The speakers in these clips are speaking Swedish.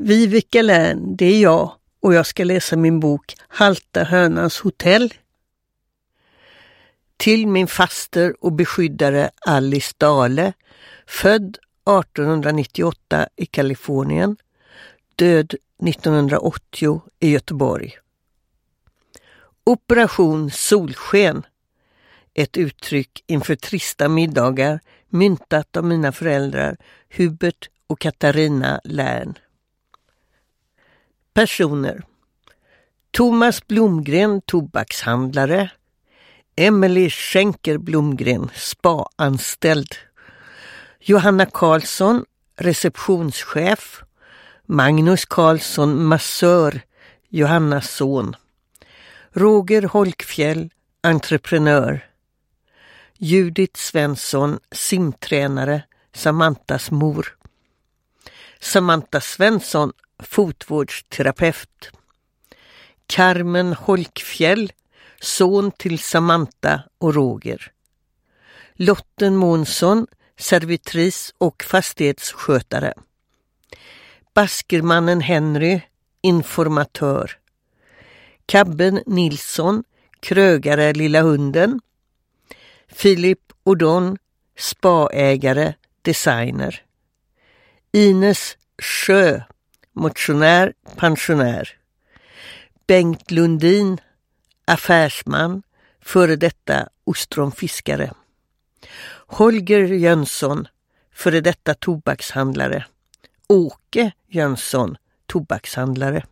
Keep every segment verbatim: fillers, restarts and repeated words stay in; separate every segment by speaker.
Speaker 1: Viveka Lärn, det är jag och jag ska läsa min bok Halta hönans hotell. Till min faster och beskyddare Alice Dahle, född arton nittioåtta i Kalifornien, död nittonhundraåttio i Göteborg. Operation Solsken, ett uttryck inför trista middagar myntat av mina föräldrar Hubert och Katarina Lärn. Personer: Thomas Blomgren, tobakshandlare. Emily Schenker Blomgren, spa-anställd. Johanna Karlsson, receptionschef. Magnus Karlsson, massör, Johannas son. Roger Holkfjäll, entreprenör. Judith Svensson, simtränare, Samantas mor. Samantha Svensson, fotvårdsterapeut. Carmen Holkfjäll, son till Samantha och Roger. Lotten Månsson, servitris och fastighetsskötare. Baskermannen Henry, informatör. Kabben Nilsson, krögare Lilla hunden. Filip Odon, spaägare, designer. Ines Sjö, motionär, pensionär. Bengt Lundin, affärsman, före detta ostronfiskare. Holger Jönsson, före detta tobakshandlare. Åke Jönsson, tobakshandlare.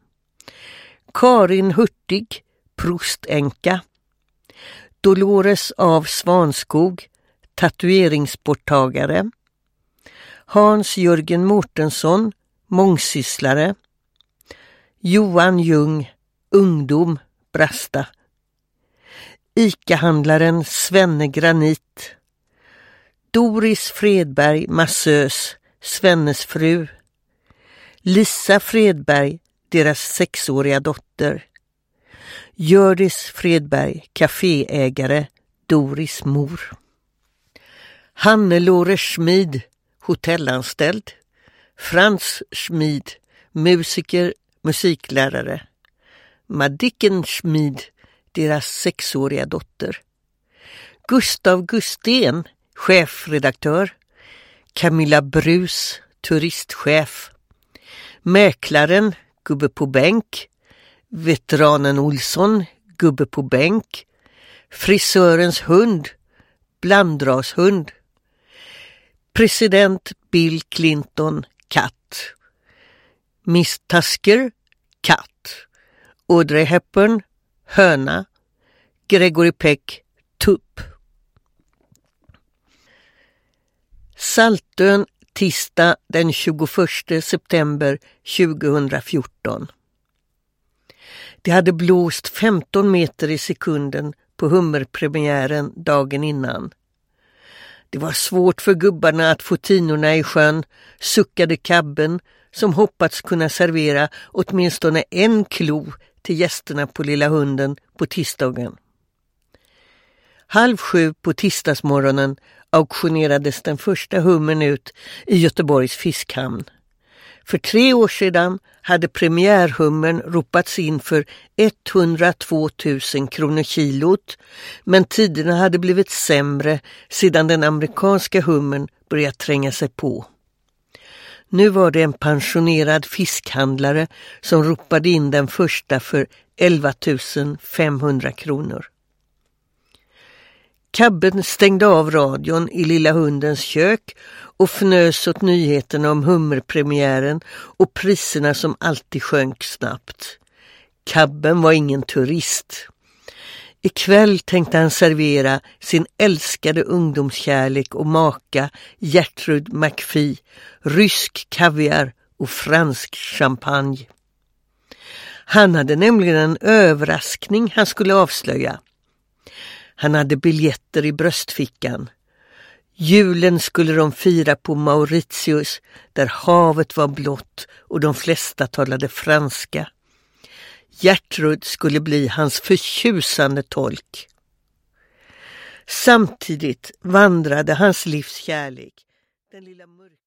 Speaker 1: Karin Hurtig, prostänka. Dolores av Svanskog, tatueringsborttagare. Hans Jörgen Mårtensson, mångsysslare. Johan Ljung, ungdom, Brasta. Ica-handlaren Svenne Granit. Doris Fredberg, massös, Svennes fru. Lisa Fredberg, deras sexåriga dotter. Gördis Fredberg, kaféägare, Doris mor. Hannelore Schmid, hotellanställd. Frans Schmid, musiker, musiklärare. Madicken Schmid, deras sexåriga dotter. Gustav Gustén, chefredaktör. Camilla Brus, turistchef. Mäklaren, gubbe på bänk. Veteranen Olsson, gubbe på bänk. Frisörens hund, blandrashund. President Bill Clinton, katt. Miss Tasker, katt. Audrey Hepburn, höna. Gregory Peck, tupp. Saltön, tisdag den tjugoförsta september tjugohundrafjorton. Det hade blåst femton meter i sekunden på hummerpremiären dagen innan. Det var svårt för gubbarna att få tinorna i sjön, suckade kabben som hoppats kunna servera åtminstone en klo till gästerna på Lilla hunden på tisdagen. Halv sju på tisdagsmorgonen auktionerades den första hummern ut i Göteborgs fiskhamn. För tre år sedan hade premiärhummern ropats in för etthundratvå tusen kronor kilot, men tiderna hade blivit sämre sedan den amerikanska hummern börjat tränga sig på. Nu var det en pensionerad fiskhandlare som ropade in den första för elva tusen femhundra kronor. Kabben stängde av radion i Lilla hundens kök och fnös åt nyheterna om hummerpremiären och priserna som alltid sjönk snabbt. Kabben var ingen turist. Ikväll tänkte han servera sin älskade ungdomskärlek och maka Gertrud McPhee, rysk kaviar och fransk champagne. Han hade nämligen en överraskning han skulle avslöja. Han hade biljetter i bröstfickan. Julen skulle de fira på Mauritius, där havet var blått och de flesta talade franska. Gertrud skulle bli hans förtjusande tolk. Samtidigt vandrade hans livs kärlek, den lilla mörka